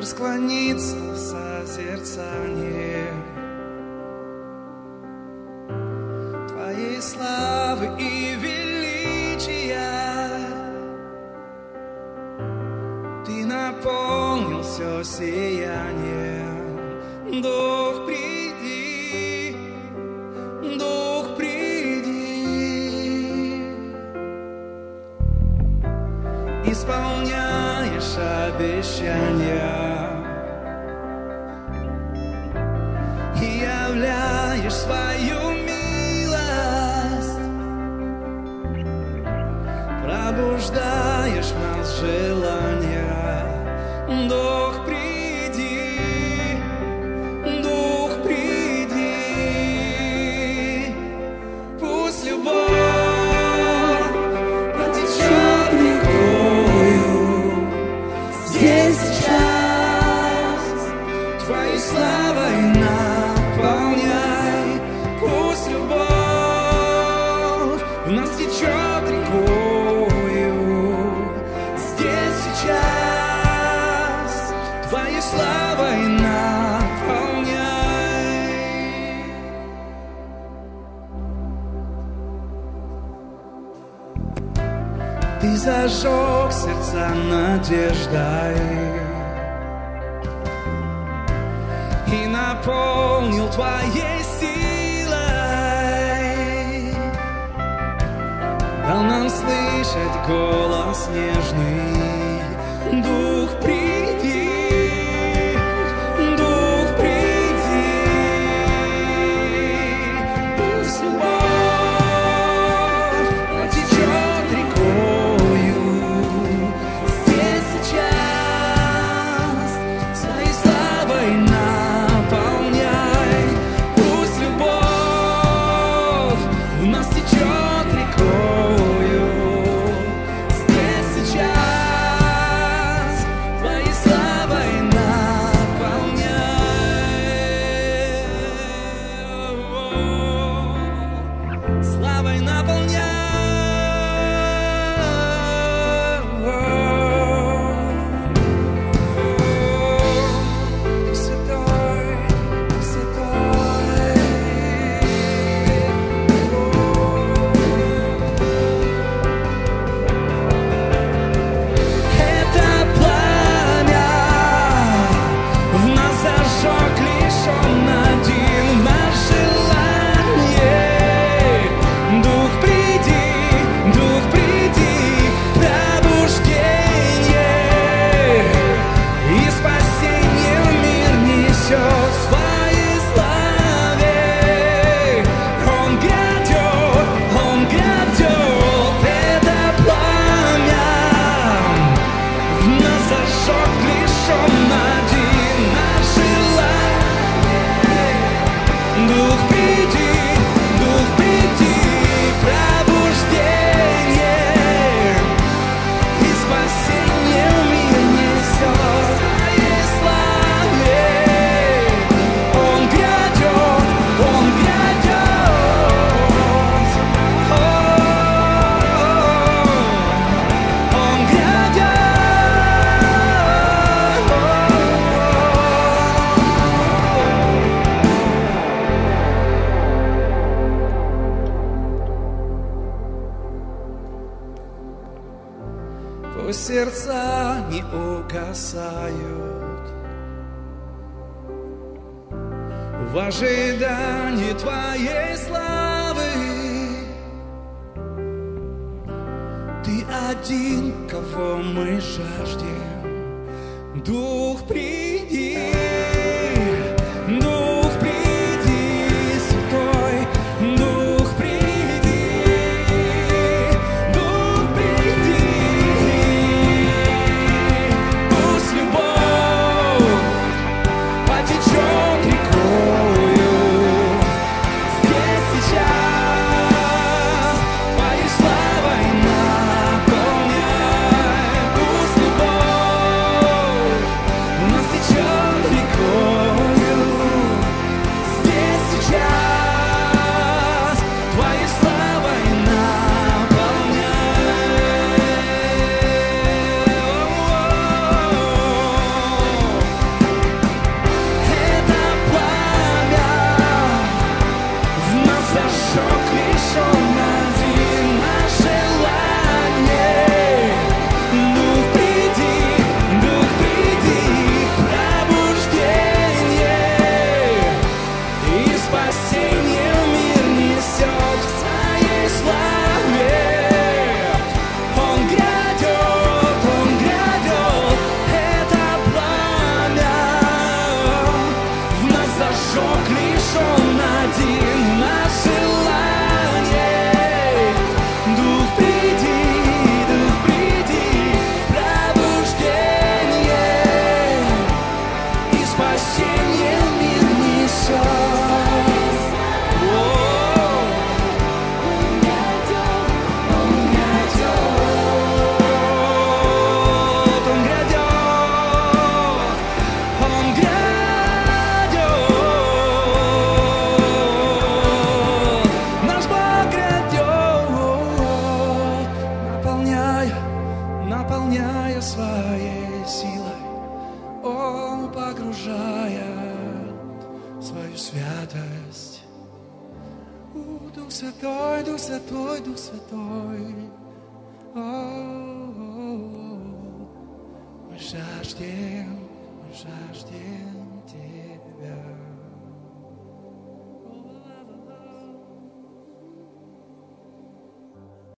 склониться в созерцании Твоей славы и величия. Ты наполнил все сиянием. Дух, приди, Дух, приди. Исполняешь обещания и являешь свою милость, пробуждаешь в нас желания. Дух, приди, Дух, приди. Пусть любовь потечет рекою здесь сейчас, Твоей славой наполняй. Пусть любовь в нас течет рекою здесь сейчас, Твоей славой наполняй. Ты зажег сердца надеждой и наполнил Твоей силой, дал нам слышать голос нежный. Дух, приди, Дух, приди. Пусть любовь потечет рекою здесь сейчас, своей славой наполняй. Пусть любовь в нас течет рекою здесь сейчас, Твоей славой наполняй. Славой наполняй. Святой, святой. Это пламя в нас зажег лишь Он один, наш желание. Дух, приди, Дух, приди. Пробуждение и спасение в мир несет в своей славе. Он грядет, Он грядет. Это пламя в нас зажег лишь Он один, наш желание. Дух, приди, Дух, приди. Пробуждение и спасение в мир несет в своей славе. Он грядет, Он грядет. Он грядет. Пусть сердца не угасают в ожидании Твоей славы. Ты один, кого мы жаждем. Дух, приди, Дух, приди, святой. Дух, приди, Дух, приди. Пусть любовь потечет рекою здесь сейчас, Твоей славой наполняй. Пусть любовь в нас радость. Дух Святой, Дух Святой, Дух Святой. Мы жаждем Тебя.